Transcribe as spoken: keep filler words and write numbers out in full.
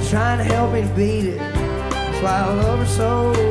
trying to help me to beat it. That's why I love her so.